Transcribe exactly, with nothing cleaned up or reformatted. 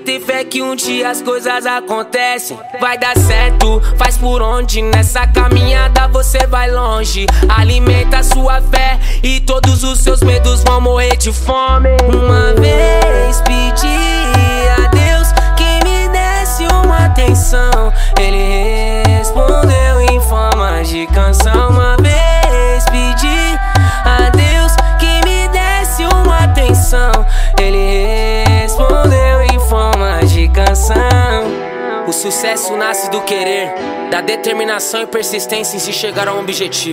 ter fé que um dia as coisas acontecem. Vai dar certo, faz por onde. Nessa caminhada você vai longe. Alimenta sua fé e todos os seus medos vão morrer de fome. Uma vez pedi a Deus que me desse uma atenção. Ele respondeu em forma de canção. Uma vez pedi a Deus que me desse uma atenção. Ele respondeu em forma de canção. O sucesso nasce do querer, da determinação e persistência em se chegar a um objetivo.